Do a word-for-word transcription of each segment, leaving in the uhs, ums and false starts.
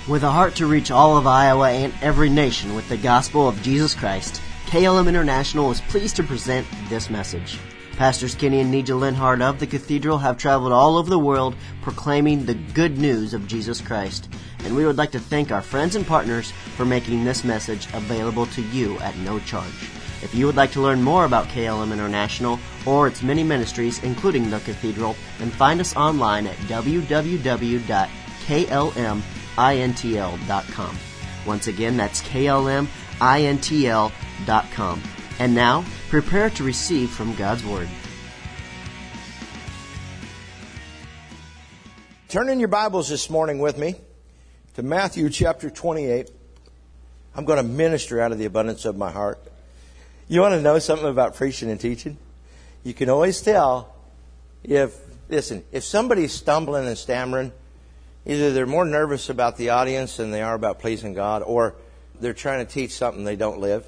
With a heart to reach all of Iowa and every nation with the gospel of Jesus Christ, K L M International is pleased to present this message. Pastors Kenny and Nija Linhart of the Cathedral have traveled all over the world proclaiming the good news of Jesus Christ. And we would like to thank our friends and partners for making this message available to you at no charge. If you would like to learn more about K L M International or its many ministries, including the Cathedral, then find us online at w w w dot k l m intl dot com. Once again, that's k l m intl dot com. And now, prepare to receive from God's Word. Turn in your Bibles this morning with me to Matthew chapter twenty-eight. I'm going to minister out of the abundance of my heart. You want to know something about preaching and teaching? You can always tell if, listen, if somebody's stumbling and stammering, either they're more nervous about the audience than they are about pleasing God, or they're trying to teach something they don't live.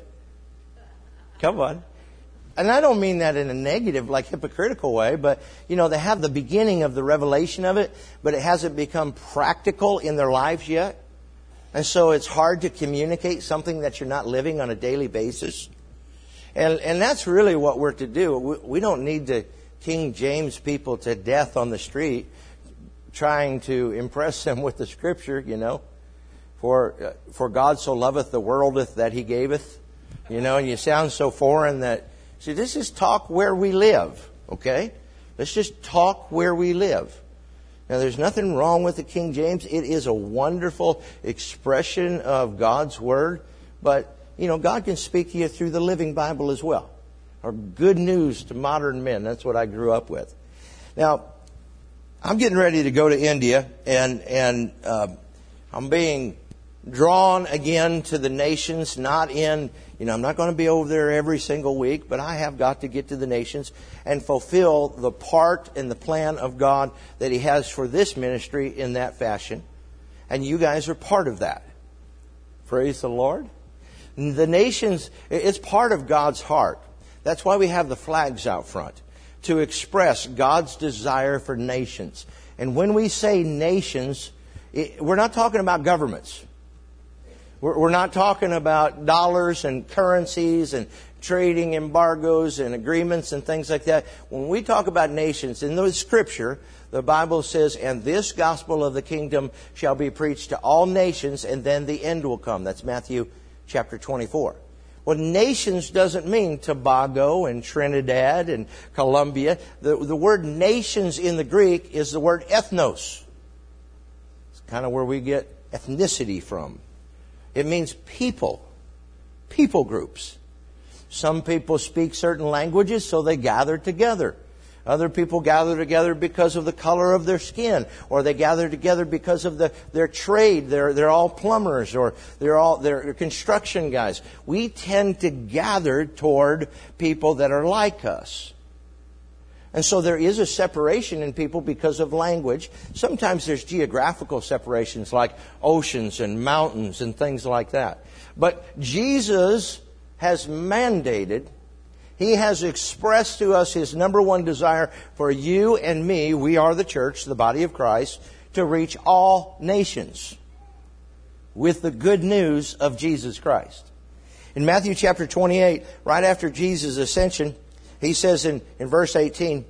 Come on. And I don't mean that in a negative, like hypocritical way, but, you know, they have the beginning of the revelation of it, but it hasn't become practical in their lives yet. And so it's hard to communicate something that you're not living on a daily basis. And and that's really what we're to do. We, we don't need to King James people to death on the street trying to impress them with the Scripture, you know. For uh, for God so loveth the worldeth that He gaveth. You know, and you sound so foreign that, see, this is talk where we live, okay? Let's just talk where we live. Now, there's nothing wrong with the King James. It is a wonderful expression of God's Word. But, you know, God can speak to you through the Living Bible as well. Or good news to modern men. That's what I grew up with. Now, I'm getting ready to go to India, and, and uh, I'm being drawn again to the nations, not in, you know, I'm not going to be over there every single week, but I have got to get to the nations and fulfill the part and the plan of God that He has for this ministry in that fashion. And you guys are part of that. Praise the Lord. The nations, it's part of God's heart. That's why we have the flags out front, to express God's desire for nations. And when we say nations, we're not talking about governments. We're not talking about dollars and currencies and trading embargoes and agreements and things like that. When we talk about nations, in the Scripture, the Bible says, and this gospel of the kingdom shall be preached to all nations, and then the end will come. That's Matthew chapter twenty-four. Well, nations doesn't mean Tobago and Trinidad and Colombia. The, the word nations in the Greek is the word ethnos. It's kind of where we get ethnicity from. It means people, people groups. Some people speak certain languages, so they gather together. Other people gather together because of the color of their skin, or they gather together because of the, their trade. They're, they're all plumbers, or they're all they're construction guys. We tend to gather toward people that are like us. And so there is a separation in people because of language. Sometimes there's geographical separations like oceans and mountains and things like that. But Jesus has mandated, He has expressed to us His number one desire for you and me, we are the church, the body of Christ, to reach all nations with the good news of Jesus Christ. In Matthew chapter twenty-eight, right after Jesus' ascension, He says in, in verse eighteen,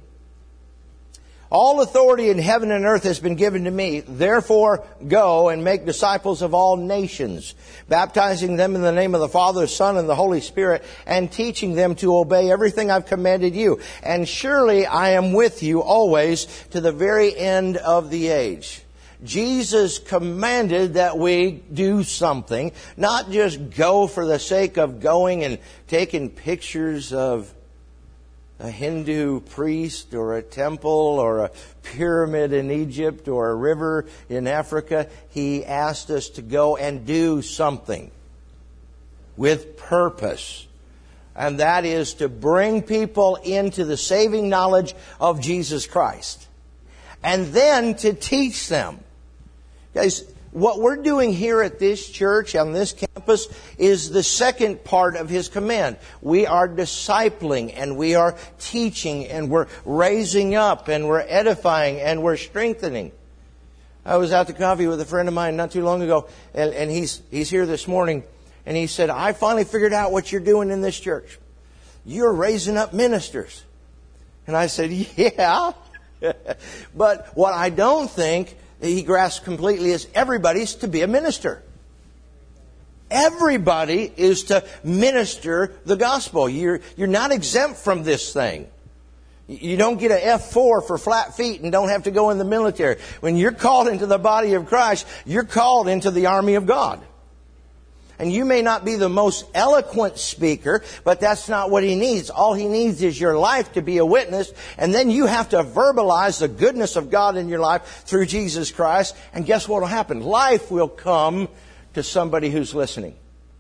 all authority in heaven and earth has been given to me. Therefore, go and make disciples of all nations, baptizing them in the name of the Father, Son, and the Holy Spirit, and teaching them to obey everything I've commanded you. And surely I am with you always to the very end of the age. Jesus commanded that we do something, not just go for the sake of going and taking pictures of a Hindu priest or a temple or a pyramid in Egypt or a river in Africa. He asked us to go and do something with purpose. And that is to bring people into the saving knowledge of Jesus Christ. And then to teach them. Guys, what we're doing here at this church, on this campus, is the second part of His command. We are discipling, and we are teaching, and we're raising up, and we're edifying, and we're strengthening. I was out to coffee with a friend of mine not too long ago, and, and he's he's here this morning, and he said, I finally figured out what you're doing in this church. You're raising up ministers. And I said, yeah. But what I don't think he grasped completely is everybody's to be a minister. Everybody is to minister the gospel. You're, you're not exempt from this thing. You don't get an F four for flat feet and don't have to go in the military. When you're called into the body of Christ, you're called into the army of God. And you may not be the most eloquent speaker, but that's not what He needs. All He needs is your life to be a witness. And then you have to verbalize the goodness of God in your life through Jesus Christ. And guess what will happen? Life will come to somebody who's listening.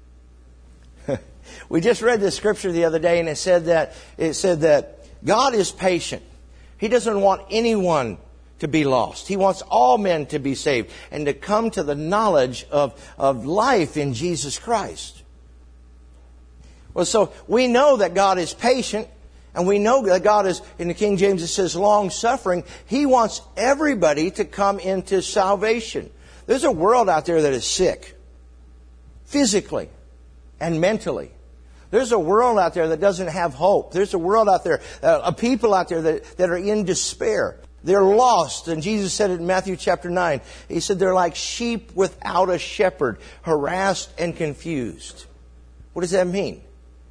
We just read this scripture the other day, and it said that it said that God is patient. He doesn't want anyone to be lost. He wants all men to be saved and to come to the knowledge of, of life in Jesus Christ. Well, so we know that God is patient, and we know that God is, in the King James it says long-suffering. He wants everybody to come into salvation. There's a world out there that is sick, physically and mentally. There's a world out there that doesn't have hope. There's a world out there, uh, of people out there that, that are in despair. They're lost. And Jesus said it in Matthew chapter nine. He said they're like sheep without a shepherd, harassed and confused. What does that mean?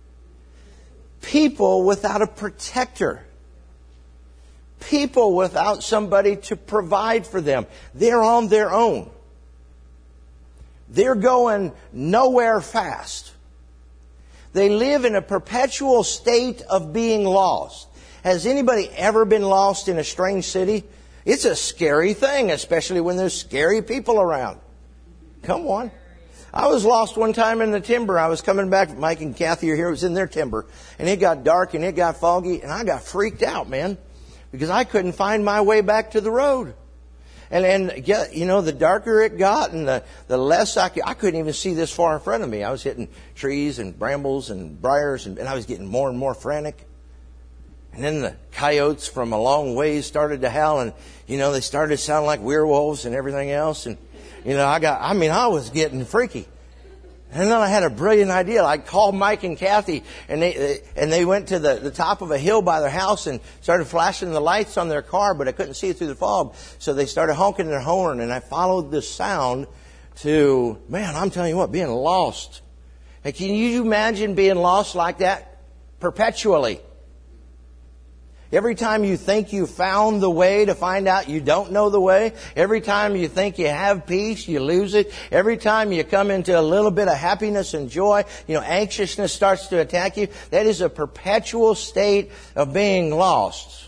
People without a protector. People without somebody to provide for them. They're on their own. They're going nowhere fast. They live in a perpetual state of being lost. Has anybody ever been lost in a strange city? It's a scary thing, especially when there's scary people around. Come on. I was lost one time in the timber. I was coming back. Mike and Kathy are here. It was in their timber. And it got dark and it got foggy. And I got freaked out, man. Because I couldn't find my way back to the road. And, and you know, the darker it got and the, the less I could, I couldn't even see this far in front of me. I was hitting trees and brambles and briars, and, and I was getting more and more frantic. And then the coyotes from a long ways started to howl, and, you know, they started to sound like werewolves and everything else. And, you know, I got, I mean, I was getting freaky. And then I had a brilliant idea. I called Mike and Kathy, and they and they went to the, the top of a hill by their house and started flashing the lights on their car, but I couldn't see it through the fog. So they started honking their horn, and I followed this sound to, man, I'm telling you what, being lost. And can you imagine being lost like that perpetually? Every time you think you found the way to find out you don't know the way. Every time you think you have peace, you lose it. Every time you come into a little bit of happiness and joy, you know, anxiousness starts to attack you. That is a perpetual state of being lost.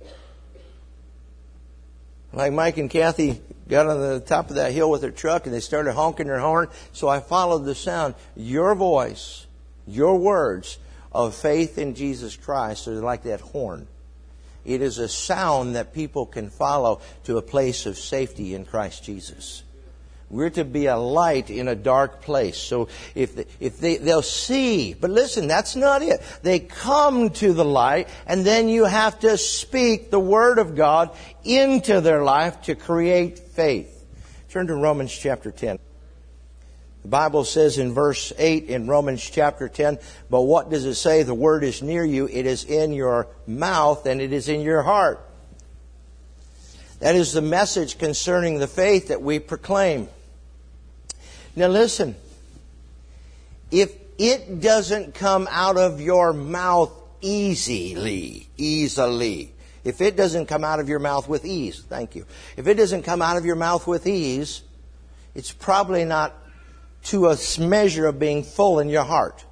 Like Mike and Kathy got on the top of that hill with their truck and they started honking their horn. So I followed the sound. Your voice, your words of faith in Jesus Christ are like that horn. It is a sound that people can follow to a place of safety in Christ Jesus. We're to be a light in a dark place. So if they, if they, they'll see, but listen, that's not it. They come to the light, and then you have to speak the Word of God into their life to create faith. Turn to Romans chapter ten. The Bible says in verse eight in Romans chapter ten, but what does it say? The word is near you. It is in your mouth and it is in your heart. That is the message concerning the faith that we proclaim. Now listen, if it doesn't come out of your mouth easily, easily, if it doesn't come out of your mouth with ease, thank you. If it doesn't come out of your mouth with ease, it's probably not to a measure of being full in your heart.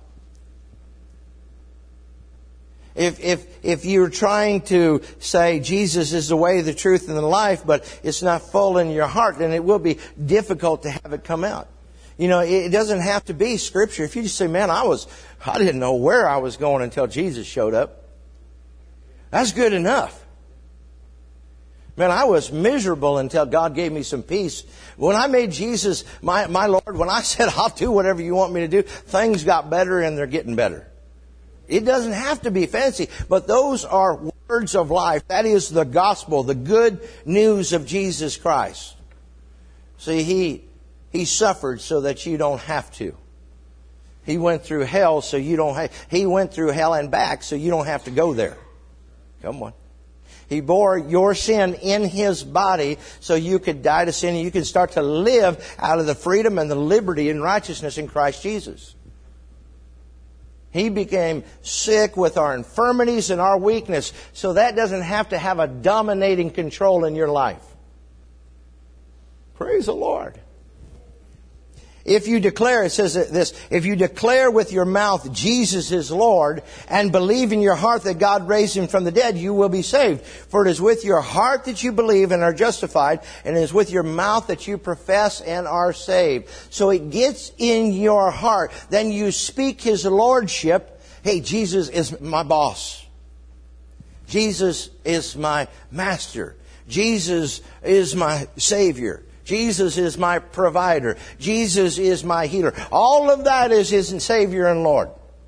If if if you're trying to say Jesus is the way, the truth, and the life, but it's not full in your heart, then it will be difficult to have it come out. You know, it doesn't have to be Scripture. If you just say, man, I was, I didn't know where I was going until Jesus showed up. That's good enough. Man, I was miserable until God gave me some peace. When I made Jesus my, my Lord, when I said, I'll do whatever you want me to do, things got better and they're getting better. It doesn't have to be fancy, but those are words of life. That is the gospel, the good news of Jesus Christ. See, He, He suffered so that you don't have to. He went through hell so you don't have, He went through hell and back so you don't have to go there. Come on. He bore your sin in His body so you could die to sin and you could start to live out of the freedom and the liberty and righteousness in Christ Jesus. He became sick with our infirmities and our weakness so that doesn't have to have a dominating control in your life. Praise the Lord. If you declare, it says this, if you declare with your mouth Jesus is Lord and believe in your heart that God raised Him from the dead, you will be saved. For it is with your heart that you believe and are justified, and it is with your mouth that you profess and are saved. So it gets in your heart. Then you speak His Lordship. Hey, Jesus is my boss. Jesus is my master. Jesus is my Savior. Jesus is my provider. Jesus is my healer. All of that is His Savior and Lord.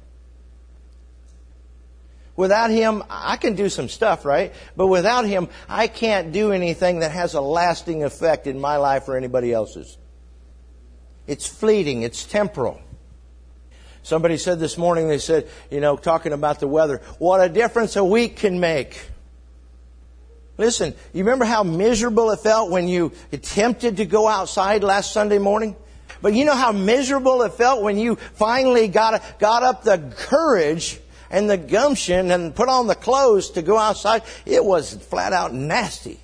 Without Him, I can do some stuff, right? But without Him, I can't do anything that has a lasting effect in my life or anybody else's. It's fleeting. It's temporal. Somebody said this morning, they said, you know, talking about the weather, what a difference a week can make. Listen, you remember how miserable it felt when you attempted to go outside last Sunday morning? But you know how miserable it felt when you finally got, got up the courage and the gumption and put on the clothes to go outside? It was flat out nasty.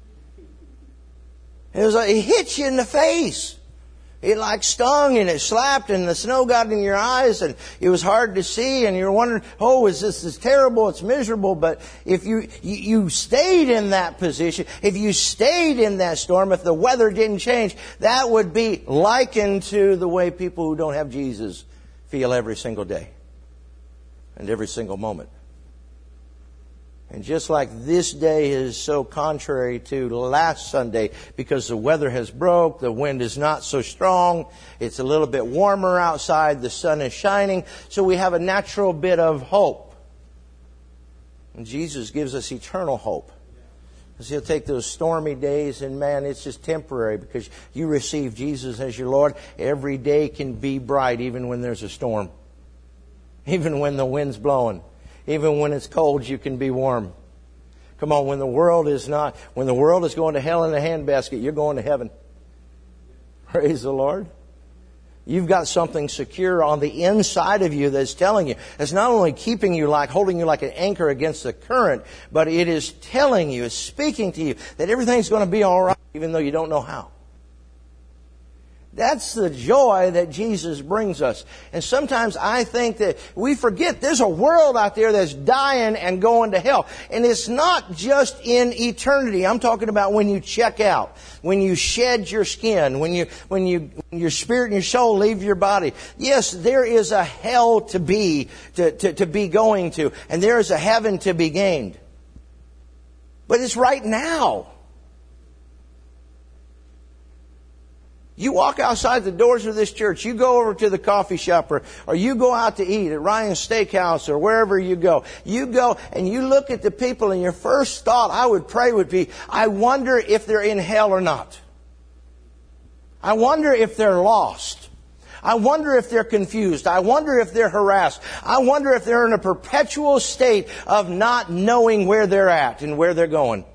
It was like, it hit you in the face. It like stung and it slapped and the snow got in your eyes and it was hard to see and you're wondering, oh, is this is terrible, it's miserable. But if you, you, you stayed in that position, if you stayed in that storm, if the weather didn't change, that would be likened to the way people who don't have Jesus feel every single day and every single moment. And just like this day is so contrary to last Sunday because the weather has broke, the wind is not so strong, it's a little bit warmer outside, the sun is shining, so we have a natural bit of hope. And Jesus gives us eternal hope. Because He'll take those stormy days and man, it's just temporary because you receive Jesus as your Lord. Every day can be bright even when there's a storm. Even when the wind's blowing. Even when it's cold, you can be warm. Come on, when the world is not, when the world is going to hell in a handbasket, you're going to heaven. Praise the Lord. You've got something secure on the inside of you that's telling you. It's not only keeping you like, holding you like an anchor against the current, but it is telling you, it's speaking to you that everything's going to be all right, even though you don't know how. That's the joy that Jesus brings us. And sometimes I think that we forget there's a world out there that's dying and going to hell. And it's not just in eternity. I'm talking about when you check out, when you shed your skin, when you, when you, when your spirit and your soul leave your body. Yes, there is a hell to be, to, to, to be going to. And there is a heaven to be gained. But it's right now. You walk outside the doors of this church, you go over to the coffee shop or, or you go out to eat at Ryan's Steakhouse or wherever you go. You go and you look at the people and your first thought, I would pray, would be, I wonder if they're in hell or not. I wonder if they're lost. I wonder if they're confused. I wonder if they're harassed. I wonder if they're in a perpetual state of not knowing where they're at and where they're going.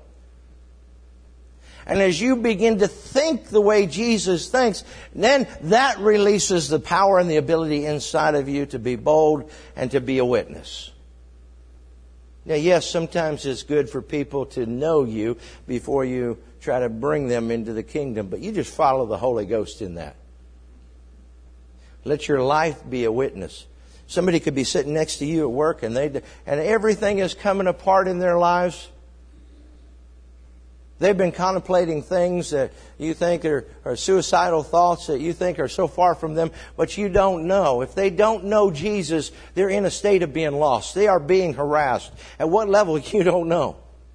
And as you begin to think the way Jesus thinks, then that releases the power and the ability inside of you to be bold and to be a witness. Now, yes, sometimes it's good for people to know you before you try to bring them into the kingdom, but you just follow the Holy Ghost in that. Let your life be a witness. Somebody could be sitting next to you at work and they and everything is coming apart in their lives. They've been contemplating things that you think are, are suicidal thoughts that you think are so far from them, but you don't know. If they don't know Jesus, they're in a state of being lost. They are being harassed. At what level, you don't know.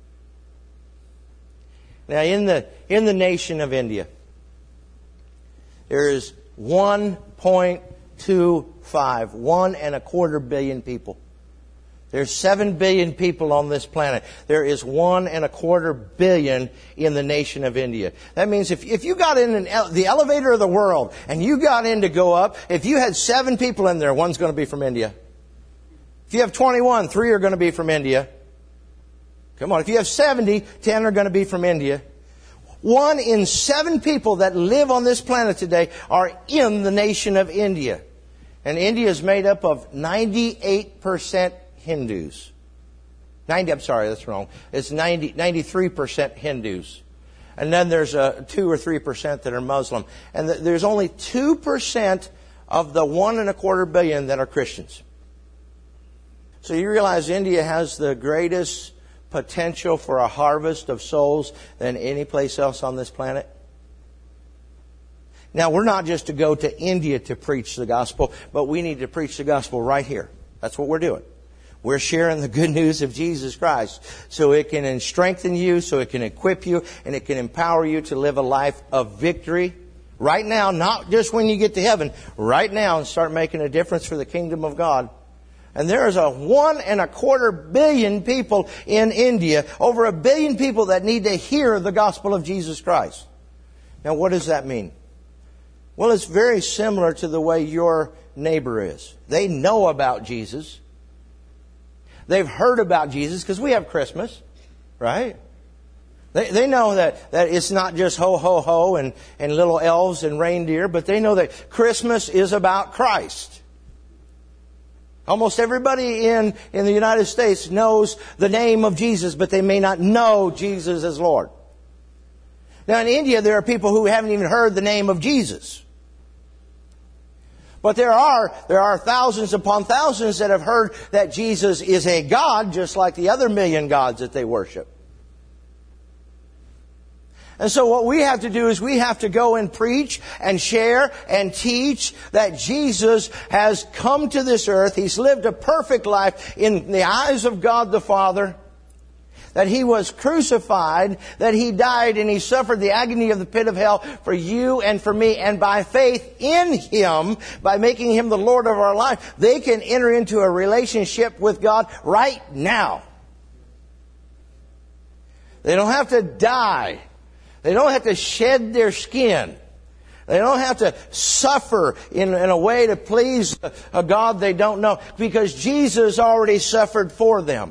Now, in the, in the nation of India, there is one point two five, one and a quarter billion people. There's seven billion people on this planet. There is one and a quarter billion in the nation of India. That means if, if you got in an ele- the elevator of the world and you got in to go up, if you had seven people in there, one's going to be from India. If you have twenty-one, three are going to be from India. Come on, if you have seventy, ten are going to be from India. One in seven people that live on this planet today are in the nation of India. And India is made up of ninety-eight percent Hindus. ninety, I'm sorry, that's wrong. It's ninety, ninety-three percent Hindus. And then there's a two or three percent that are Muslim. And th- there's only two percent of the one and a quarter billion that are Christians. So you realize India has the greatest potential for a harvest of souls than any place else on this planet. Now, we're not just to go to India to preach the gospel, but we need to preach the gospel right here. That's what we're doing. We're sharing the good news of Jesus Christ so it can strengthen you, so it can equip you, and it can empower you to live a life of victory right now, not just when you get to heaven, right now, and start making a difference for the kingdom of God. And there is a one and a quarter billion people in India, over a billion people that need to hear the gospel of Jesus Christ. Now, what does that mean? Well, it's very similar to the way your neighbor is. They know about Jesus. They've heard about Jesus because we have Christmas, right? They, they know that, that it's not just ho, ho, ho and, and little elves and reindeer, but they know that Christmas is about Christ. Almost everybody in, in the United States knows the name of Jesus, but they may not know Jesus as Lord. Now in India, there are people who haven't even heard the name of Jesus. But there are, there are thousands upon thousands that have heard that Jesus is a God, just like the other million gods that they worship. And so what we have to do is we have to go and preach and share and teach that Jesus has come to this earth. He's lived a perfect life in the eyes of God the Father. That He was crucified, that He died and He suffered the agony of the pit of hell for you and for me. And by faith in Him, by making Him the Lord of our life, they can enter into a relationship with God right now. They don't have to die. They don't have to shed their skin. They don't have to suffer in, in a way to please a God they don't know, because Jesus already suffered for them.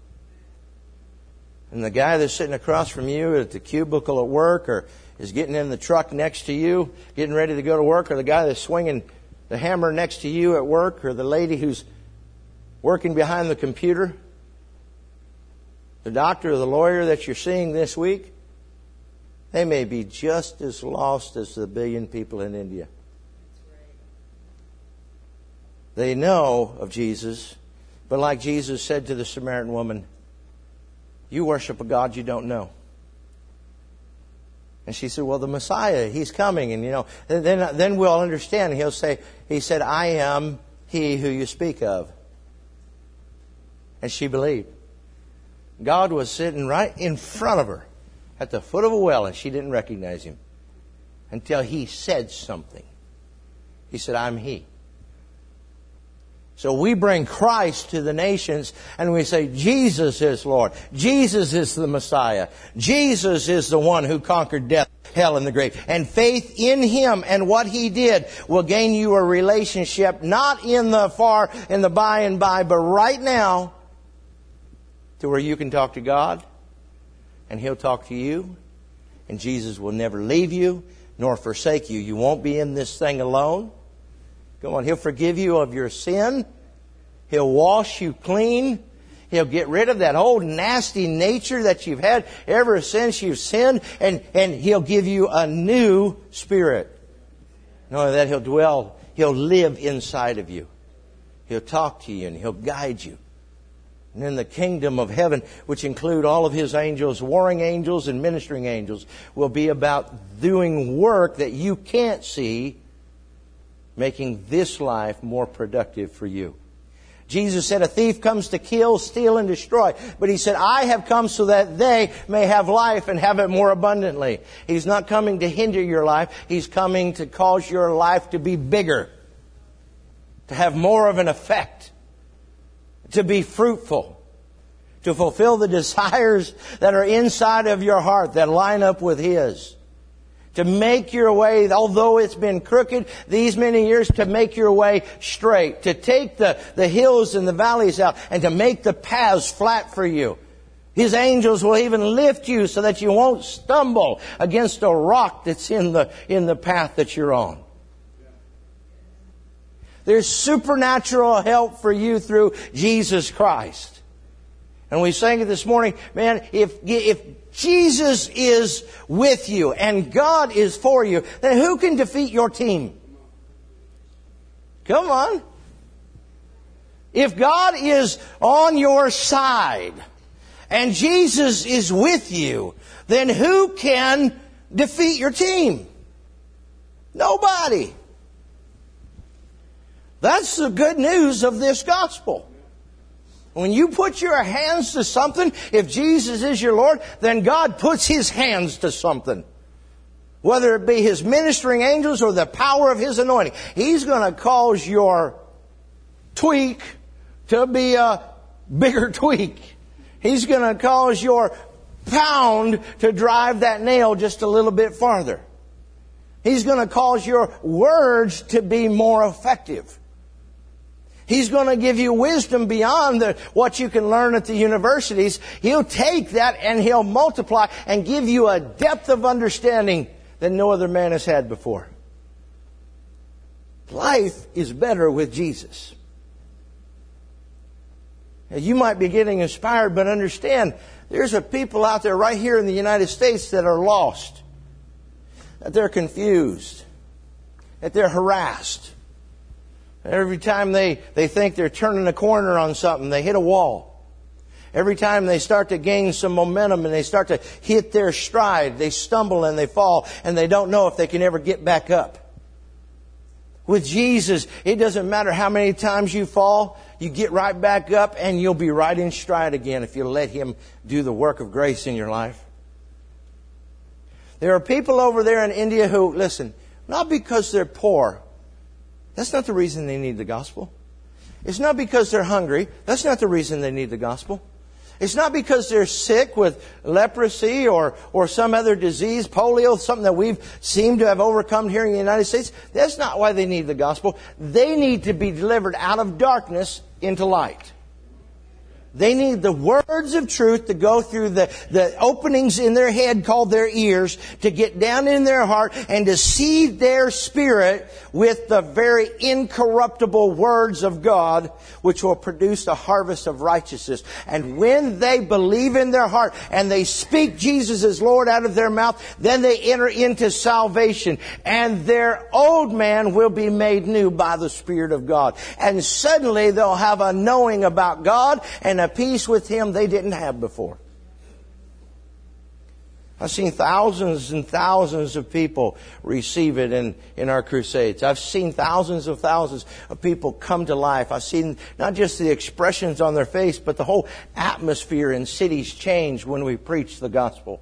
And the guy that's sitting across from you at the cubicle at work, or is getting in the truck next to you, getting ready to go to work, or the guy that's swinging the hammer next to you at work, or the lady who's working behind the computer, the doctor or the lawyer that you're seeing this week, they may be just as lost as the billion people in India. They know of Jesus, but like Jesus said to the Samaritan woman, you worship a God you don't know. And she said, well, the Messiah, He's coming. And, you know, then, then we'll understand. He'll say, He said, I am He who you speak of. And she believed. God was sitting right in front of her at the foot of a well, and she didn't recognize Him until He said something. He said, I'm He. So we bring Christ to the nations and we say, Jesus is Lord. Jesus is the Messiah. Jesus is the one who conquered death, hell, and the grave. And faith in Him and what He did will gain you a relationship, not in the far, in the by and by, but right now, to where you can talk to God and He'll talk to you. And Jesus will never leave you nor forsake you. You won't be in this thing alone. Go on, He'll forgive you of your sin. He'll wash you clean. He'll get rid of that old nasty nature that you've had ever since you've sinned. And, and He'll give you a new spirit. Not only that, He'll dwell, He'll live inside of you. He'll talk to you and He'll guide you. And in the kingdom of heaven, which include all of His angels, warring angels and ministering angels, will be about doing work that you can't see, making this life more productive for you. Jesus said, a thief comes to kill, steal, and destroy. But He said, I have come so that they may have life and have it more abundantly. He's not coming to hinder your life. He's coming to cause your life to be bigger, to have more of an effect. to be fruitful, to fulfill the desires that are inside of your heart that line up with His. To make your way, although it's been crooked these many years, to make your way straight. To take the, the hills and the valleys out and to make the paths flat for you. His angels will even lift you so that you won't stumble against a rock that's in the, in the path that you're on. There's supernatural help for you through Jesus Christ. And we sang it this morning, man, if, if Jesus is with you and God is for you, then who can defeat your team? Come on. If God is on your side and Jesus is with you, then who can defeat your team? Nobody. That's the good news of this gospel. When you put your hands to something, if Jesus is your Lord, then God puts His hands to something. Whether it be His ministering angels or the power of His anointing. He's going to cause your tweak to be a bigger tweak. He's going to cause your pound to drive that nail just a little bit farther. He's going to cause your words to be more effective. He's going to give you wisdom beyond the, what you can learn at the universities. He'll take that and He'll multiply and give you a depth of understanding that no other man has had before. Life is better with Jesus. Now, you might be getting inspired, but understand, there's a people out there right here in the United States that are lost, that they're confused, that they're harassed. Every time they, they think they're turning a corner on something, they hit a wall. Every time they start to gain some momentum and they start to hit their stride, they stumble and they fall and they don't know if they can ever get back up. With Jesus, it doesn't matter how many times you fall, you get right back up and you'll be right in stride again if you let Him do the work of grace in your life. There are people over there in India who, listen, not because they're poor. That's not the reason they need the gospel. It's not because they're hungry. That's not the reason they need the gospel. It's not because they're sick with leprosy or, or some other disease, polio, something that we've seemed to have overcome here in the United States. That's not why they need the gospel. They need to be delivered out of darkness into light. They need the words of truth to go through the, the openings in their head called their ears, to get down in their heart and to seed their spirit with the very incorruptible words of God, which will produce a harvest of righteousness. And when they believe in their heart and they speak Jesus as Lord out of their mouth, then they enter into salvation. And their old man will be made new by the Spirit of God. And suddenly they'll have a knowing about God and a peace with Him they didn't have before. I've seen thousands and thousands of people receive it in, in our crusades. I've seen thousands of thousands of people come to life. I've seen not just the expressions on their face, but the whole atmosphere in cities change when we preach the gospel.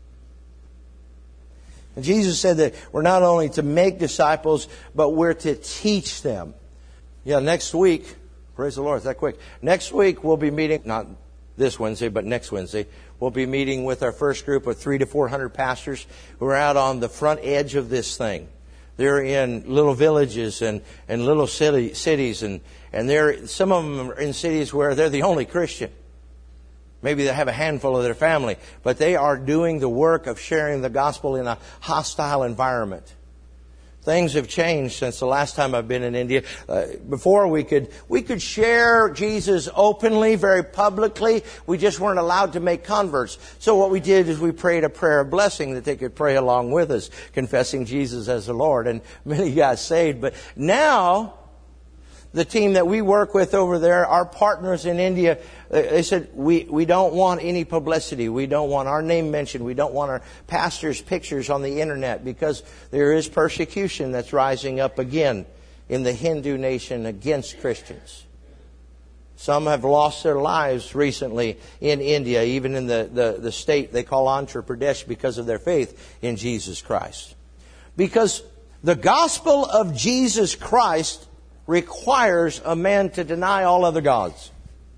And Jesus said that we're not only to make disciples, but we're to teach them. Yeah, next week, praise the Lord, it's that quick. Next week we'll be meeting, not this Wednesday, but next Wednesday, we'll be meeting with our first group of three to four hundred pastors who are out on the front edge of this thing. They're in little villages and, and little city, cities, and, and they're, some of them are in cities where they're the only Christian. Maybe they have a handful of their family, but they are doing the work of sharing the gospel in a hostile environment. Things have changed since the last time I've been in India. Uh, before we could we could share Jesus openly, very publicly. We just weren't allowed to make converts. So what we did is we prayed a prayer of blessing that they could pray along with us, confessing Jesus as the Lord. And many got saved. But now, the team that we work with over there, our partners in India, they said, we, we don't want any publicity. We don't want our name mentioned. We don't want our pastors' pictures on the internet, because there is persecution that's rising up again in the Hindu nation against Christians. Some have lost their lives recently in India, even in the, the, the state they call Andhra Pradesh, because of their faith in Jesus Christ. Because the gospel of Jesus Christ requires a man to deny all other gods.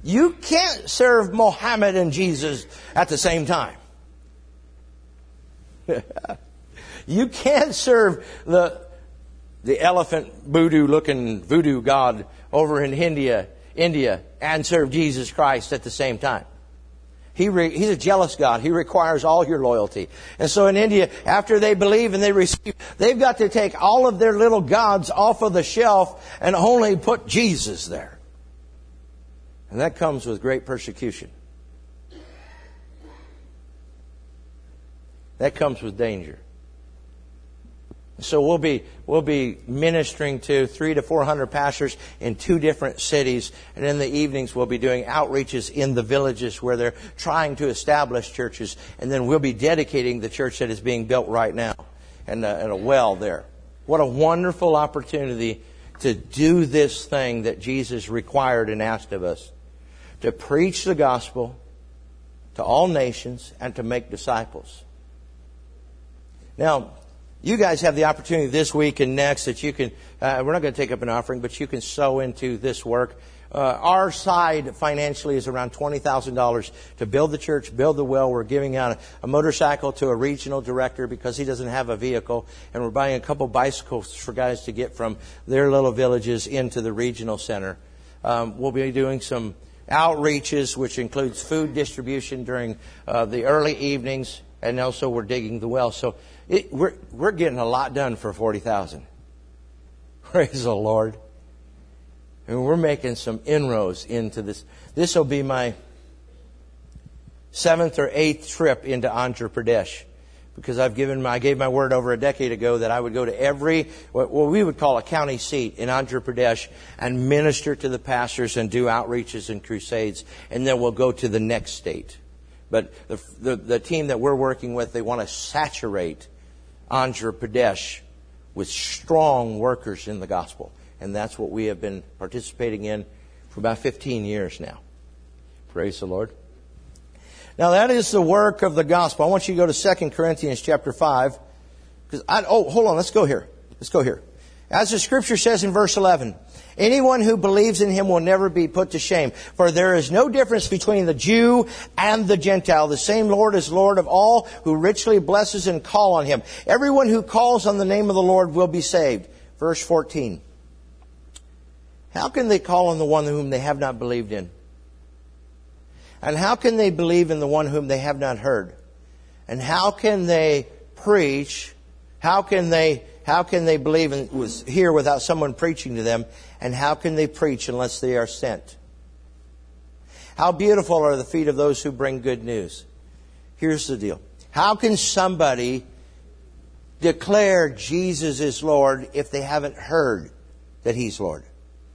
You can't serve Mohammed and Jesus at the same time. You can't serve the the elephant voodoo-looking voodoo god over in India, India, and serve Jesus Christ at the same time. He re, he's a jealous God. He requires all your loyalty. And so in India, after they believe and they receive, they've got to take all of their little gods off of the shelf and only put Jesus there. And that comes with great persecution. That comes with danger. So we'll be we'll be ministering to three to four hundred pastors in two different cities, and in the evenings we'll be doing outreaches in the villages where they're trying to establish churches, and then we'll be dedicating the church that is being built right now, and a, and a well there. What a wonderful opportunity to do this thing that Jesus required and asked of us, to preach the gospel to all nations and to make disciples. Now, you guys have the opportunity this week and next that you can, uh, we're not going to take up an offering, but you can sow into this work. Uh, our side financially is around twenty thousand dollars to build the church, build the well. We're giving out a, a motorcycle to a regional director because he doesn't have a vehicle. And we're buying a couple bicycles for guys to get from their little villages into the regional center. Um, we'll be doing some outreaches, which includes food distribution during uh, the early evenings. And also we're digging the well. So it, we're we're getting a lot done for forty thousand dollars. Praise the Lord. And we're making some inroads into this. This will be my seventh or eighth trip into Andhra Pradesh. Because I've given my, I gave my word over a decade ago that I would go to every, what we would call a county seat in Andhra Pradesh and minister to the pastors and do outreaches and crusades. And then we'll go to the next state. But the, the, the team that we're working with, they want to saturate Andhra Pradesh with strong workers in the gospel. And that's what we have been participating in for about fifteen years now. Praise the Lord. Now that is the work of the gospel. I want you to go to Second Corinthians chapter five. Because I, oh, hold on, let's go here. Let's go here. As the scripture says in verse eleven, anyone who believes in him will never be put to shame. For there is no difference between the Jew and the Gentile. The same Lord is Lord of all, who richly blesses and call on him. Everyone who calls on the name of the Lord will be saved. Verse fourteen. How can they call on the one whom they have not believed in? And how can they believe in the one whom they have not heard? And how can they preach? How can they How can they believe and was here without someone preaching to them? And how can they preach unless they are sent? How beautiful are the feet of those who bring good news. Here's the deal. How can somebody declare Jesus is Lord if they haven't heard that He's Lord?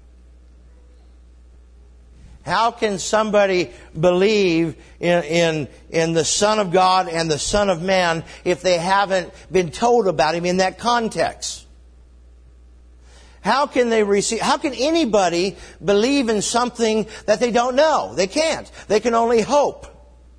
How can somebody believe in, in, in the Son of God and the Son of Man if they haven't been told about Him in that context? How can they receive, how can anybody believe in something that they don't know? They can't. They can only hope.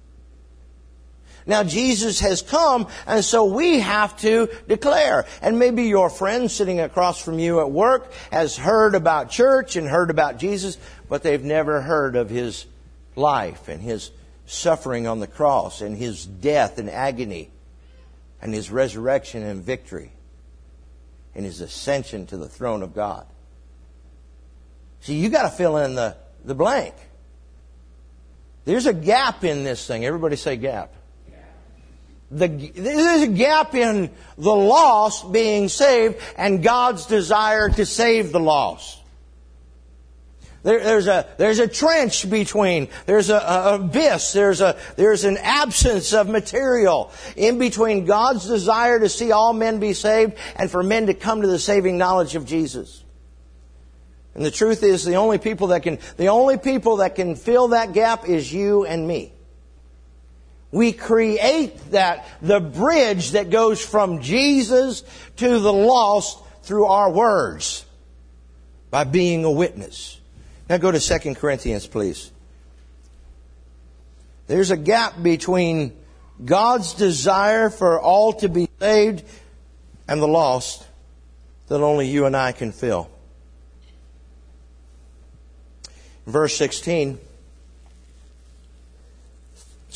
Now Jesus has come, and so we have to declare. And maybe your friend sitting across from you at work has heard about church and heard about Jesus, but they've never heard of His life and His suffering on the cross and His death and agony and His resurrection and victory and His ascension to the throne of God. See, you got to fill in the, the blank. There's a gap in this thing. Everybody say gap. The, there's a gap in the lost being saved and God's desire to save the lost. There, there's a there's a trench between. There's a, a abyss. There's a there's an absence of material in between God's desire to see all men be saved and for men to come to the saving knowledge of Jesus. And the truth is, the only people that can the only people that can fill that gap is you and me. We create that, the bridge that goes from Jesus to the lost through our words by being a witness. Now go to Second Corinthians, please. There's a gap between God's desire for all to be saved and the lost that only you and I can fill. Verse sixteen.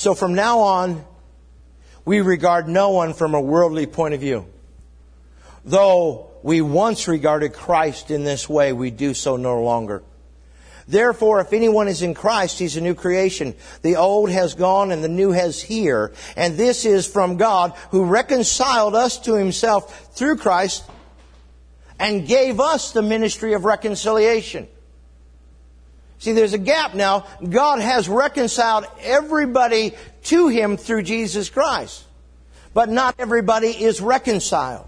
So from now on, we regard no one from a worldly point of view. Though we once regarded Christ in this way, we do so no longer. Therefore, if anyone is in Christ, he's a new creation. The old has gone and the new has here. And this is from God, who reconciled us to himself through Christ and gave us the ministry of reconciliation. See, there's a gap now. God has reconciled everybody to him through Jesus Christ. But not everybody is reconciled.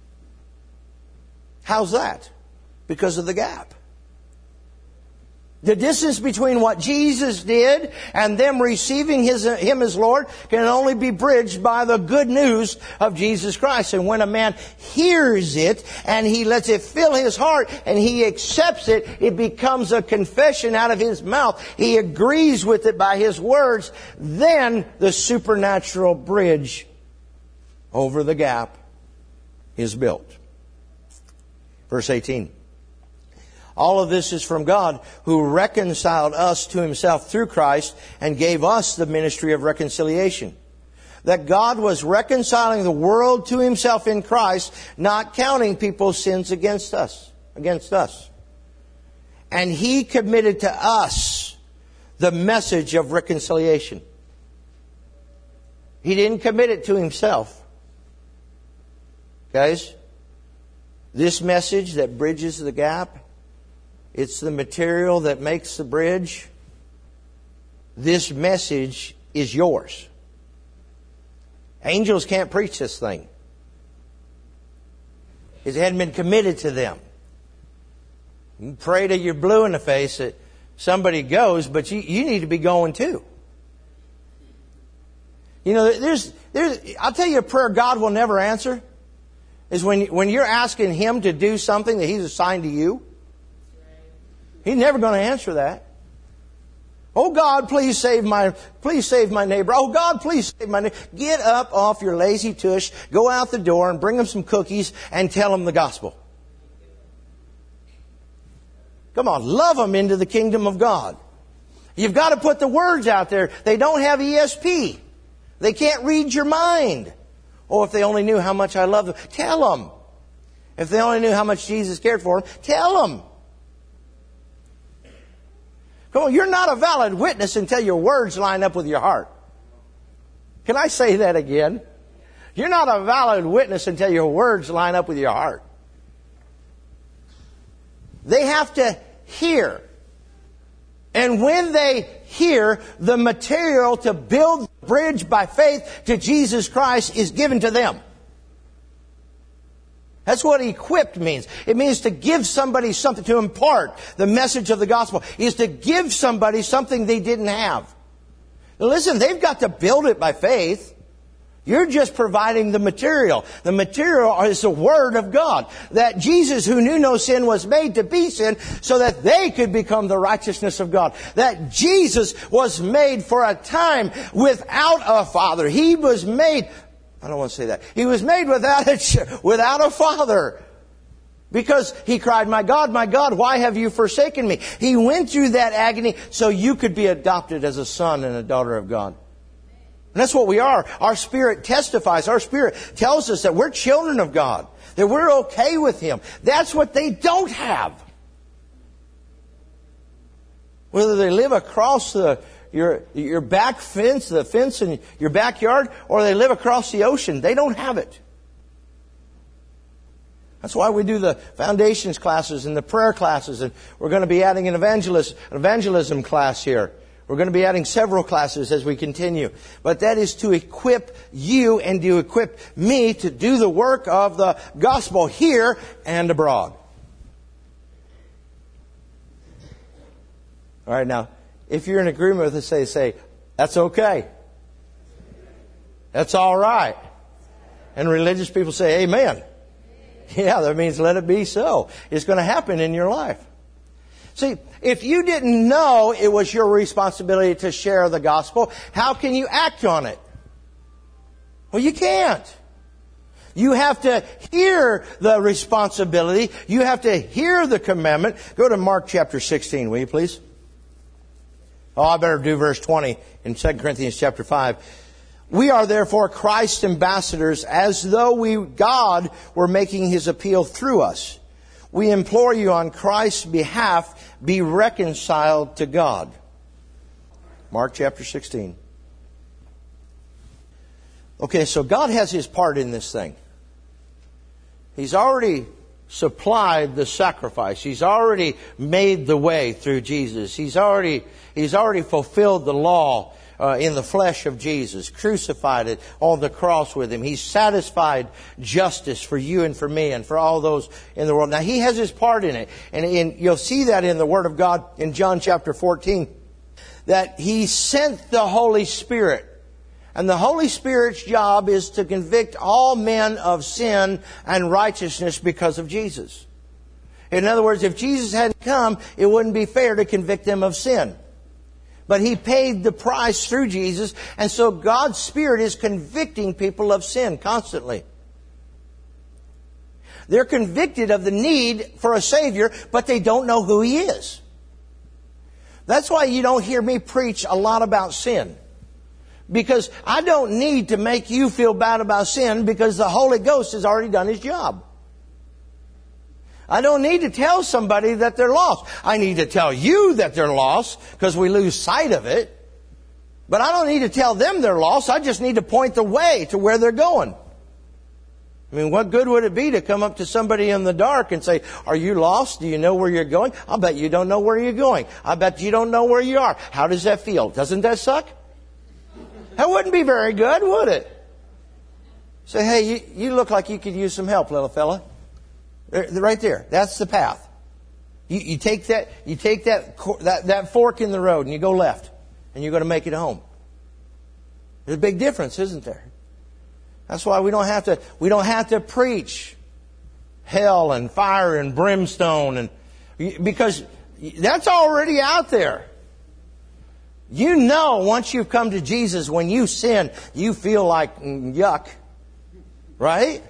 How's that? Because of the gap. The distance between what Jesus did and them receiving his, Him as Lord can only be bridged by the good news of Jesus Christ. And when a man hears it and he lets it fill his heart and he accepts it, it becomes a confession out of his mouth. He agrees with it by his words. Then the supernatural bridge over the gap is built. Verse eighteen. All of this is from God, who reconciled us to himself through Christ and gave us the ministry of reconciliation. That God was reconciling the world to himself in Christ, not counting people's sins against us, against us. And he committed to us the message of reconciliation. He didn't commit it to himself. Guys, this message that bridges the gap, it's the material that makes the bridge. This message is yours. Angels can't preach this thing. It hadn't been committed to them. You pray till you're blue in the face that somebody goes, but you, you need to be going too. You know, there's, there's, I'll tell you a prayer God will never answer is when, when you're asking Him to do something that He's assigned to you. He's never going to answer that. Oh God, please save my, please save my neighbor. Oh God, please save my neighbor. Get up off your lazy tush, go out the door and bring them some cookies and tell them the gospel. Come on, love them into the kingdom of God. You've got to put the words out there. They don't have E S P. They can't read your mind. Oh, if they only knew how much I love them. Tell them. If they only knew how much Jesus cared for them, tell them. Come on, you're not a valid witness until your words line up with your heart. Can I say that again? You're not a valid witness until your words line up with your heart. They have to hear. And when they hear, the material to build the bridge by faith to Jesus Christ is given to them. That's what equipped means. It means to give somebody something, to impart. The message of the gospel is to give somebody something they didn't have. Now listen, they've got to build it by faith. You're just providing the material. The material is the Word of God. That Jesus, who knew no sin, was made to be sin so that they could become the righteousness of God. That Jesus was made for a time without a father. He was made... I don't want to say that. He was made without a, without a father. Because he cried, my God, my God, why have you forsaken me? He went through that agony so you could be adopted as a son and a daughter of God. And that's what we are. Our spirit testifies. Our spirit tells us that we're children of God. That we're okay with Him. That's what they don't have. Whether they live across the Your, your back fence, the fence in your backyard, or they live across the ocean. They don't have it. That's why we do the foundations classes and the prayer classes. And we're going to be adding an evangelist, an evangelism class here. We're going to be adding several classes as we continue. But that is to equip you and to equip me to do the work of the gospel here and abroad. All right, now, if you're in agreement with us, say, say, that's okay. That's all right. And religious people say, amen. Yeah, that means let it be so. It's going to happen in your life. See, if you didn't know it was your responsibility to share the gospel, how can you act on it? Well, you can't. You have to hear the responsibility. You have to hear the commandment. Go to Mark chapter sixteen, will you please? Oh, I better do verse twenty in Second Corinthians chapter five. We are therefore Christ's ambassadors, as though we, God, were making His appeal through us. We implore you on Christ's behalf, be reconciled to God. Mark chapter sixteen. Okay, so God has His part in this thing. He's already supplied the sacrifice. He's already made the way through Jesus. He's already, He's already fulfilled the law uh, in the flesh of Jesus, crucified it on the cross with Him. He's satisfied justice for you and for me and for all those in the world. Now, He has His part in it. And in, you'll see that in the Word of God in John chapter fourteen, that He sent the Holy Spirit. And the Holy Spirit's job is to convict all men of sin and righteousness because of Jesus. In other words, if Jesus hadn't come, it wouldn't be fair to convict them of sin. But He paid the price through Jesus, and so God's Spirit is convicting people of sin constantly. They're convicted of the need for a Savior, but they don't know who He is. That's why you don't hear me preach a lot about sin. Because I don't need to make you feel bad about sin, because the Holy Ghost has already done His job. I don't need to tell somebody that they're lost. I need to tell you that they're lost, because we lose sight of it. But I don't need to tell them they're lost. I just need to point the way to where they're going. I mean, what good would it be to come up to somebody in the dark and say, are you lost? Do you know where you're going? I'll bet you don't know where you're going. I bet you don't know where you are. How does that feel? Doesn't that suck? That wouldn't be very good, would it? Say, hey, you, you look like you could use some help, little fella. They're, they're right there. That's the path. You, you take that, you take that, that, that fork in the road and you go left, and you're going to make it home. There's a big difference, isn't there? That's why we don't have to, we don't have to preach hell and fire and brimstone, and because that's already out there. You know, once you've come to Jesus, when you sin, you feel like mm, yuck. Right?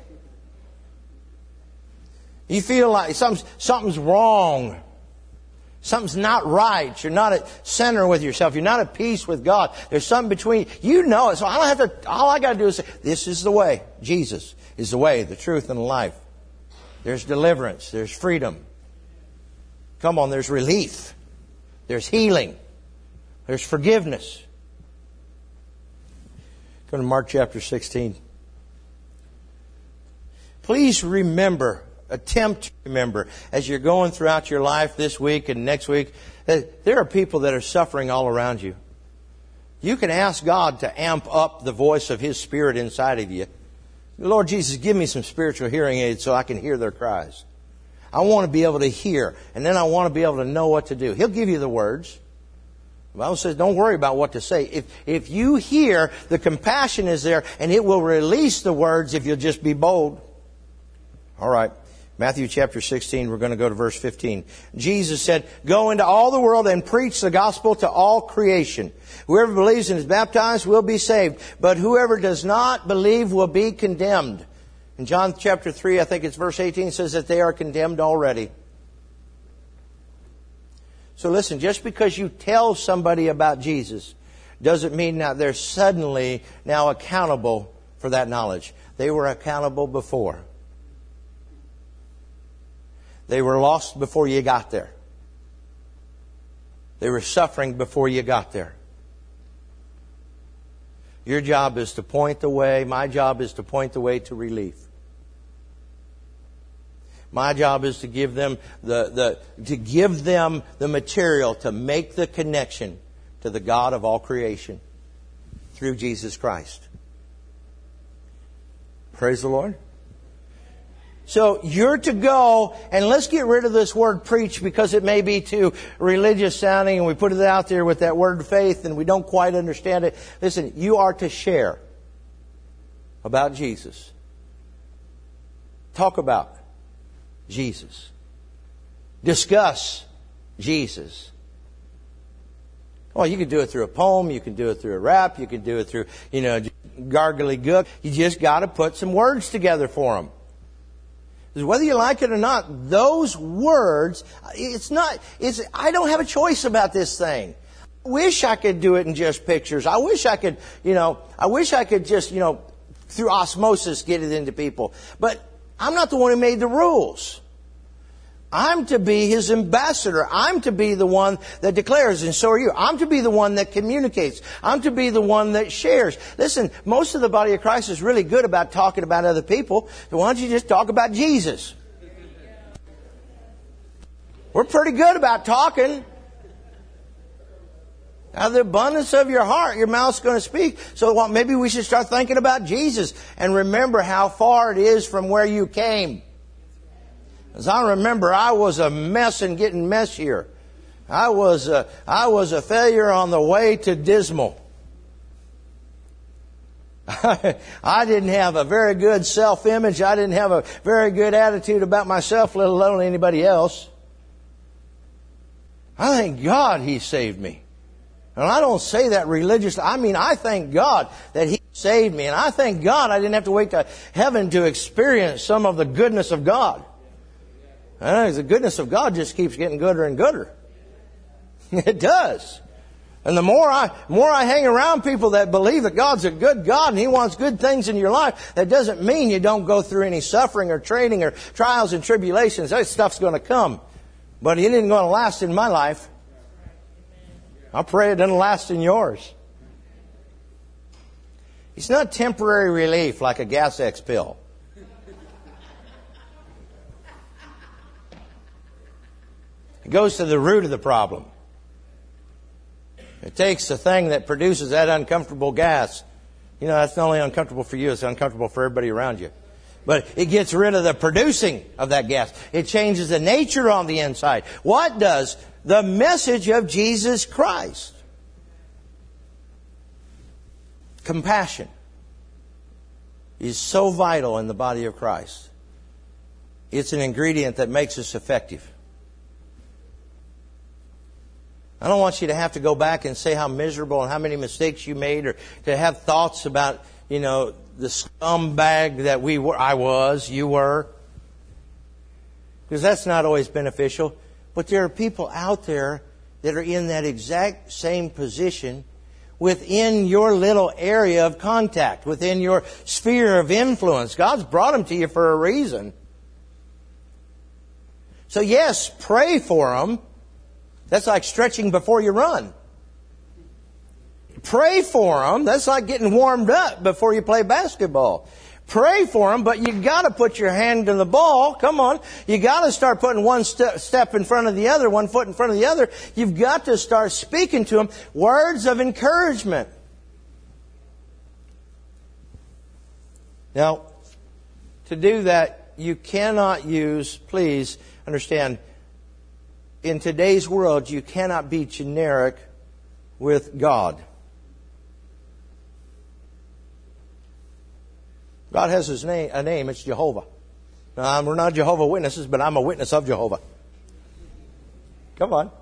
You feel like something's, something's wrong. Something's not right. You're not at center with yourself. You're not at peace with God. There's something between. You know it. So I don't have to, all I got to do is say, this is the way. Jesus is the way, the truth, and the life. There's deliverance. There's freedom. Come on, there's relief. There's healing. There's forgiveness. Go to Mark chapter sixteen. Please remember, attempt to remember, as you're going throughout your life this week and next week, that there are people that are suffering all around you. You can ask God to amp up the voice of His Spirit inside of you. Lord Jesus, give me some spiritual hearing aids so I can hear their cries. I want to be able to hear, and then I want to be able to know what to do. He'll give you the words. The Bible says don't worry about what to say. If, if you hear, the compassion is there, and it will release the words if you'll just be bold. All right. Matthew chapter sixteen, we're going to go to verse fifteen. Jesus said, go into all the world and preach the gospel to all creation. Whoever believes and is baptized will be saved, but whoever does not believe will be condemned. In John chapter three, I think it's verse eighteen, says that they are condemned already. So listen, just because you tell somebody about Jesus doesn't mean that they're suddenly now accountable for that knowledge. They were accountable before. They were lost before you got there. They were suffering before you got there. Your job is to point the way. My job is to point the way to relief. My job is to give them the, the to give them the material to make the connection to the God of all creation through Jesus Christ. Praise the Lord. So you're to go, and let's get rid of this word preach, because it may be too religious sounding, and we put it out there with that word faith and we don't quite understand it. Listen, you are to share about Jesus. Talk about Jesus. Discuss Jesus. Well, you can do it through a poem, you can do it through a rap, you can do it through, you know, gargly gook. You just got to put some words together for them. Because whether you like it or not, those words, it's not, it's, I don't have a choice about this thing. I wish I could do it in just pictures. I wish I could, you know, I wish I could just, you know, through osmosis get it into people. But I'm not the one who made the rules. I'm to be His ambassador. I'm to be the one that declares, and so are you. I'm to be the one that communicates. I'm to be the one that shares. Listen, most of the body of Christ is really good about talking about other people. So why don't you just talk about Jesus? We're pretty good about talking. Out of the abundance of your heart, your mouth's going to speak. So well, maybe we should start thinking about Jesus and remember how far it is from where you came. As I remember, I was a mess and getting messier. I was a, I was a failure on the way to dismal. I didn't have a very good self-image. I didn't have a very good attitude about myself, let alone anybody else. I thank God He saved me. And I don't say that religiously. I mean, I thank God that He saved me. And I thank God I didn't have to wait to heaven to experience some of the goodness of God. And the goodness of God just keeps getting gooder and gooder. It does. And the more I, more I hang around people that believe that God's a good God and He wants good things in your life, that doesn't mean you don't go through any suffering or training or trials and tribulations. That stuff's going to come. But it isn't going to last in my life. I pray it doesn't last in yours. It's not temporary relief like a Gas-X pill. It goes to the root of the problem. It takes the thing that produces that uncomfortable gas. You know, that's not only uncomfortable for you, it's uncomfortable for everybody around you. But it gets rid of the producing of that gas. It changes the nature on the inside. What does the message of Jesus Christ? Compassion is so vital in the body of Christ. It's an ingredient that makes us effective. I don't want you to have to go back and say how miserable and how many mistakes you made, or to have thoughts about, you know, the scumbag that we were, I was, you were. Because that's not always beneficial. But there are people out there that are in that exact same position within your little area of contact, within your sphere of influence. God's brought them to you for a reason. So yes, pray for them. That's like stretching before you run. Pray for them. That's like getting warmed up before you play basketball. Pray for them, but you got to put your hand in the ball. Come on. You got to start putting one step, step in front of the other, one foot in front of the other. You've got to start speaking to them words of encouragement. Now, to do that, you cannot use, please understand, in today's world, you cannot be generic with God. God has His name, a name, it's Jehovah. Now, we're not Jehovah's Witnesses, but I'm a witness of Jehovah. Come on.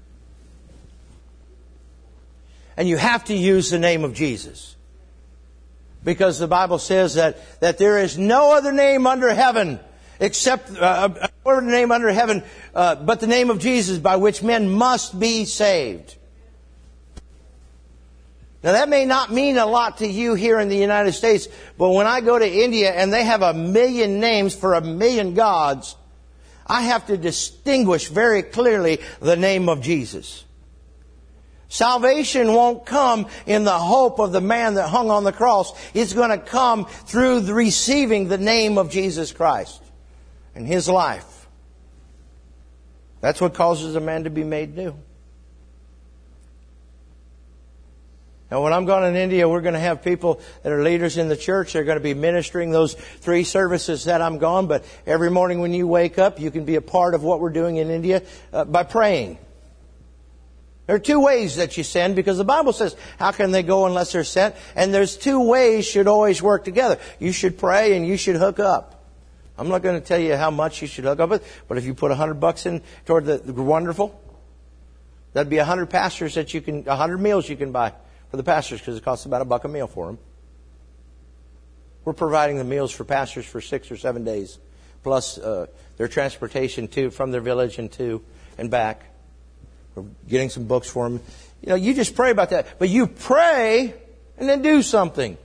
And you have to use the name of Jesus. Because the Bible says that, that there is no other name under heaven except, uh, no other name under heaven, uh, but the name of Jesus by which men must be saved. Now that may not mean a lot to you here in the United States, but when I go to India and they have a million names for a million gods, I have to distinguish very clearly the name of Jesus. Salvation won't come in the hope of the man that hung on the cross. It's going to come through the receiving the name of Jesus Christ and His life. That's what causes a man to be made new. Now, when I'm gone in India, we're going to have people that are leaders in the church. They're going to be ministering those three services that I'm gone. But every morning when you wake up, you can be a part of what we're doing in India uh, by praying. There are two ways that you send, because the Bible says, how can they go unless they're sent? And there's two ways should always work together. You should pray and you should hook up. I'm not going to tell you how much you should hook up with, but if you put a hundred bucks in toward the, the wonderful, that'd be a hundred pastors that you can, a hundred meals you can buy for the pastors, because it costs about a buck a meal for them. We're providing the meals for pastors for six or seven days, plus uh, their transportation to from their village and to and back. or getting some books for them. You know, you just pray about that. But you pray and then do something.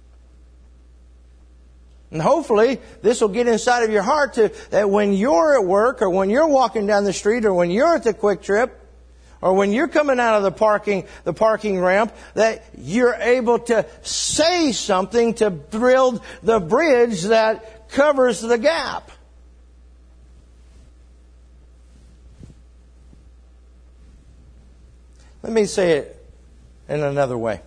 And hopefully this will get inside of your heart to, that when you're at work or when you're walking down the street or when you're at the Quick Trip or when you're coming out of the parking, the parking ramp, that you're able to say something to build the bridge that covers the gap. Let me say it in another way.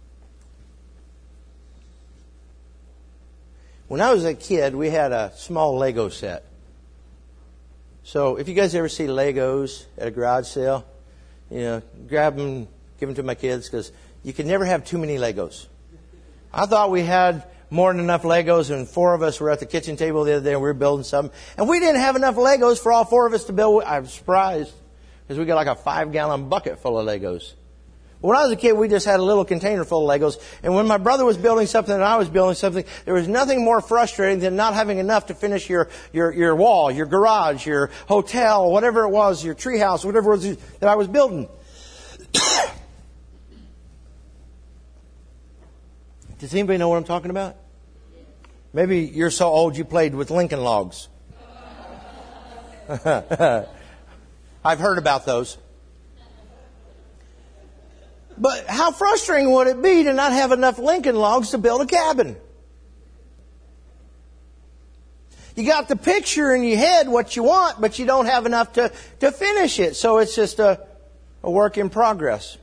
When I was a kid, we had a small Lego set. So if you guys ever see Legos at a garage sale, you know, grab them, give them to my kids, because you can never have too many Legos. I thought we had more than enough Legos, and four of us were at the kitchen table the other day and we were building something. And we didn't have enough Legos for all four of us to build. I'm surprised, because we got like a five-gallon bucket full of Legos. When I was a kid, we just had a little container full of Legos. And when my brother was building something and I was building something, there was nothing more frustrating than not having enough to finish your, your, your wall, your garage, your hotel, whatever it was, your treehouse, whatever it was that I was building. Does anybody know what I'm talking about? Maybe you're so old you played with Lincoln Logs. I've heard about those. But how frustrating would it be to not have enough Lincoln Logs to build a cabin? You got the picture in your head what you want, but you don't have enough to, to finish it. So it's just a, a work in progress.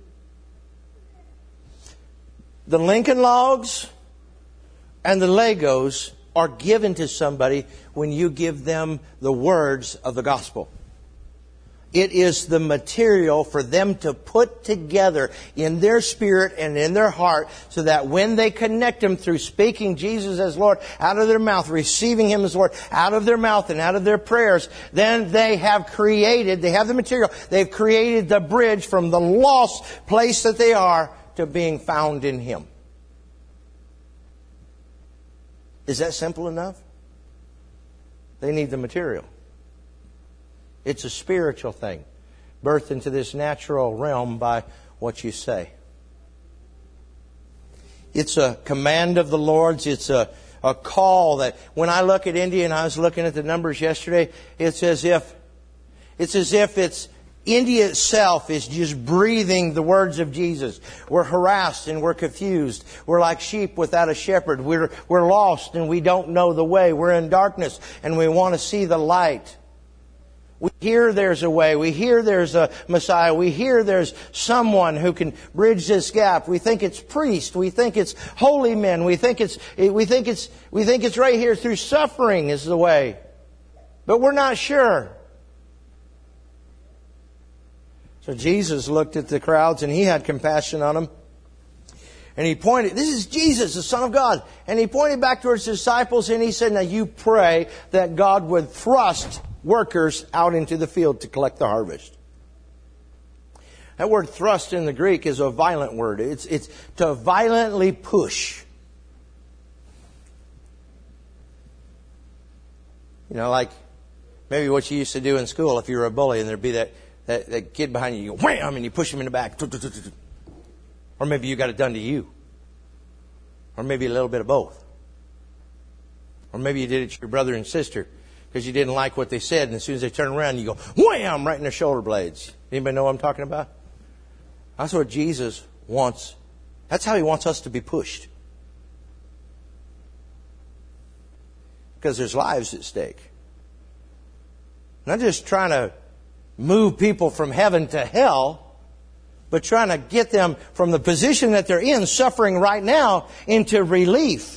The Lincoln Logs and the Legos are given to somebody when you give them the words of the gospel. It is the material for them to put together in their spirit and in their heart so that when they connect Him through speaking Jesus as Lord out of their mouth, receiving Him as Lord out of their mouth and out of their prayers, then they have created, they have the material, they've created the bridge from the lost place that they are to being found in Him. Is that simple enough? They need the material. It's a spiritual thing, birthed into this natural realm by what you say. It's a command of the Lord's. It's a, a call that when I look at India, and I was looking at the numbers yesterday, it's as if it's as if it's India itself is just breathing the words of Jesus. We're harassed and we're confused. We're like sheep without a shepherd. We're we're lost and we don't know the way. We're in darkness and we want to see the light. We hear there's a way. We hear there's a Messiah. We hear there's someone who can bridge this gap. We think it's priests. We think it's holy men. We think it's we think it's we think it's right here through suffering is the way. But we're not sure. So Jesus looked at the crowds and He had compassion on them. And He pointed, this is Jesus, the Son of God. And He pointed back towards His disciples and He said, now you pray that God would thrust workers out into the field to collect the harvest. That word thrust in the Greek is a violent word. It's, it's to violently push. You know, like maybe what you used to do in school if you were a bully and there'd be that, that, that kid behind you, you go wham, and you push him in the back. Or maybe you got it done to you. Or maybe a little bit of both. Or maybe you did it to your brother and sister because you didn't like what they said, and as soon as they turn around, you go wham right in their shoulder blades. Anybody know what I'm talking about? That's what Jesus wants. That's how He wants us to be pushed. Because there's lives at stake. Not just trying to move people from heaven to hell, but trying to get them from the position that they're in, suffering right now, into relief.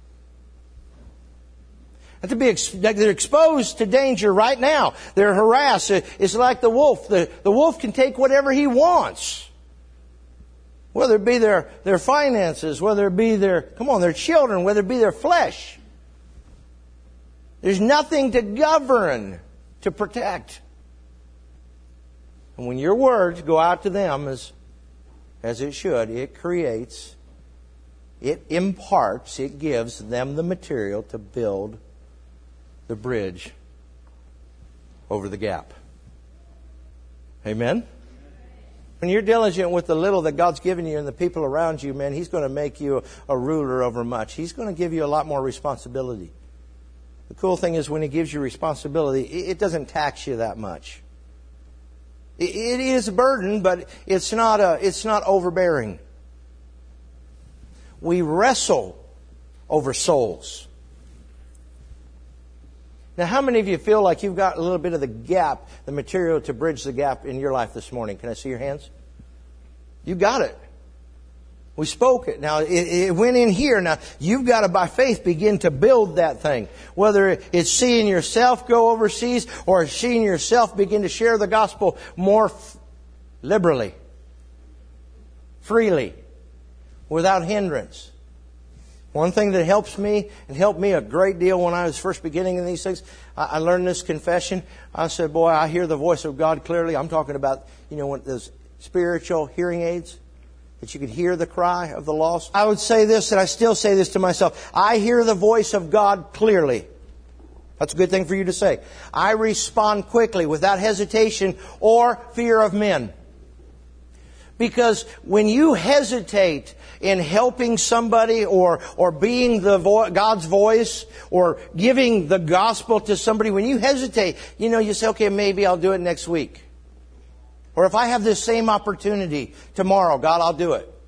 And to be ex- they're exposed to danger right now. They're harassed. It's like the wolf. The, the wolf can take whatever he wants. Whether it be their, their finances, whether it be their, come on, their children, whether it be their flesh. There's nothing to govern, to protect. And when your words go out to them as, as it should, it creates, it imparts, it gives them the material to build the bridge over the gap. Amen? When you're diligent with the little that God's given you and the people around you, man, He's going to make you a ruler over much. He's going to give you a lot more responsibility. The cool thing is when He gives you responsibility, it doesn't tax you that much. It is a burden, but it's not a, it's not overbearing. We wrestle over souls. Now, how many of you feel like you've got a little bit of the gap, the material to bridge the gap in your life this morning? Can I see your hands? You got it. We spoke it. Now, it, it went in here. Now, you've got to, by faith, begin to build that thing. Whether it's seeing yourself go overseas or seeing yourself begin to share the gospel more f- liberally, freely, without hindrance. One thing that helps me, and helped me a great deal when I was first beginning in these things, I, I learned this confession. I said, boy, I hear the voice of God clearly. I'm talking about, you know, those spiritual hearing aids, that you could hear the cry of the lost. I would say this, and I still say this to myself. I hear the voice of God clearly. That's a good thing for you to say. I respond quickly, without hesitation or fear of men. Because when you hesitate in helping somebody or or being the vo- God's voice or giving the gospel to somebody, when you hesitate, you know, you say, okay, maybe I'll do it next week. Or if I have this same opportunity tomorrow, God, I'll do it.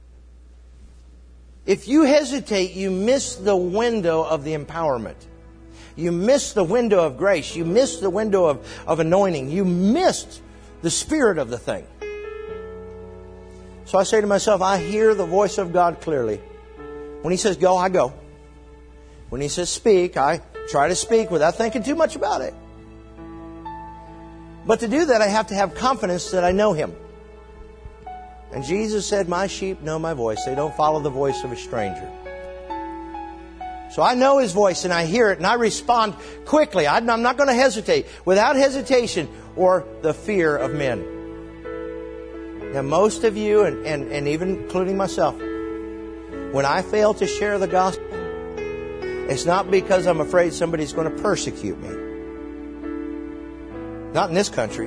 If you hesitate, you miss the window of the empowerment. You miss the window of grace. You miss the window of, of anointing. You missed the spirit of the thing. So I say to myself, I hear the voice of God clearly. When He says go, I go. When He says speak, I try to speak without thinking too much about it. But to do that, I have to have confidence that I know Him. And Jesus said, my sheep know my voice. They don't follow the voice of a stranger. So I know His voice and I hear it and I respond quickly. I'm not going to hesitate, without hesitation or the fear of men. Now, most of you, and, and, and even including myself, when I fail to share the gospel, it's not because I'm afraid somebody's going to persecute me. Not in this country.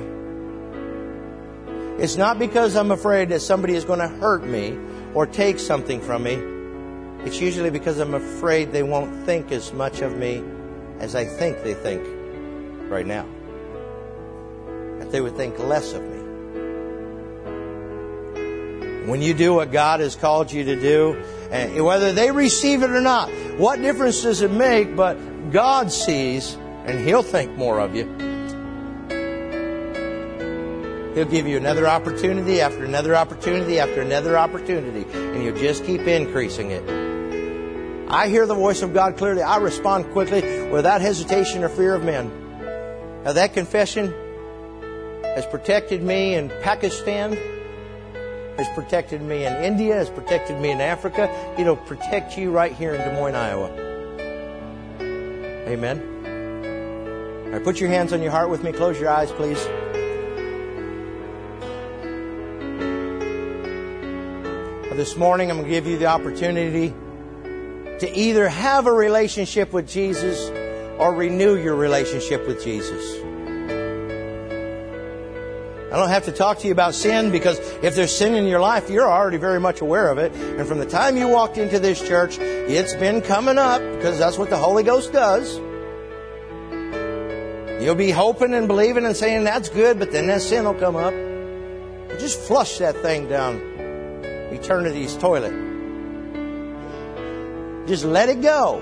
It's not because I'm afraid that somebody is going to hurt me or take something from me. It's usually because I'm afraid they won't think as much of me as I think they think right now. That they would think less of me. When you do what God has called you to do, and whether they receive it or not, what difference does it make? But God sees, and He'll think more of you. He'll give you another opportunity after another opportunity after another opportunity, and you'll just keep increasing it. I hear the voice of God clearly. I respond quickly without hesitation or fear of men. Now that confession has protected me in Pakistan, has protected me in India, has protected me in Africa. It'll protect you right here in Des Moines, Iowa. Amen. All right, put your hands on your heart with me. Close your eyes, please. This morning, I'm going to give you the opportunity to either have a relationship with Jesus or renew your relationship with Jesus. I don't have to talk to you about sin, because if there's sin in your life, you're already very much aware of it. And from the time you walked into this church, it's been coming up, because that's what the Holy Ghost does. You'll be hoping and believing and saying, that's good, but then that sin will come up. Just flush that thing down eternity's toilet. Just let it go.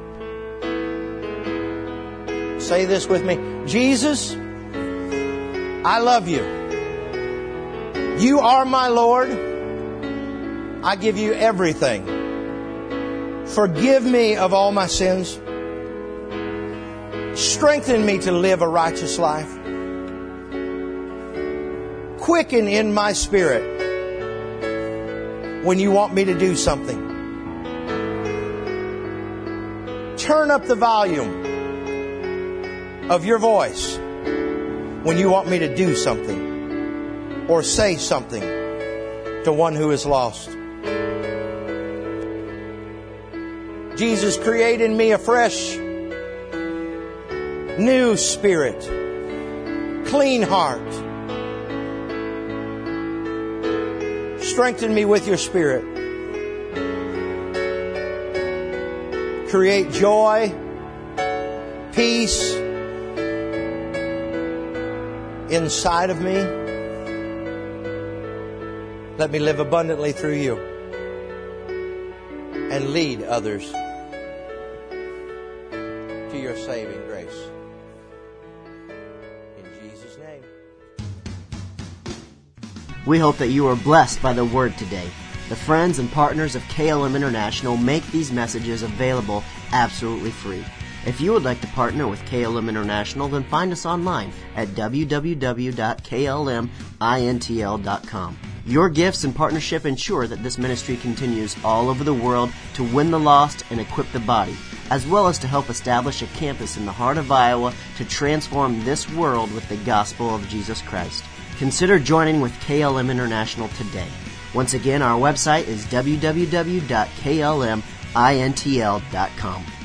Say this with me. Jesus, I love you. You are my Lord. I give you everything. Forgive me of all my sins. Strengthen me to live a righteous life. Quicken in my spirit when you want me to do something. Turn up the volume of your voice when you want me to do something or say something to one who is lost. Jesus, create in me a fresh, new spirit, clean heart, Strengthen me with your Spirit. Create joy, peace inside of me. Let me live abundantly through you and lead others to your saving grace. In Jesus' name. We hope that you are blessed by the Word today. The friends and partners of K L M International make these messages available absolutely free. If you would like to partner with K L M International, then find us online at w w w dot k l m intl dot com. Your gifts and partnership ensure that this ministry continues all over the world to win the lost and equip the body, as well as to help establish a campus in the heart of Iowa to transform this world with the gospel of Jesus Christ. Consider joining with K L M International today. Once again, our website is w w w dot k l m intl dot com.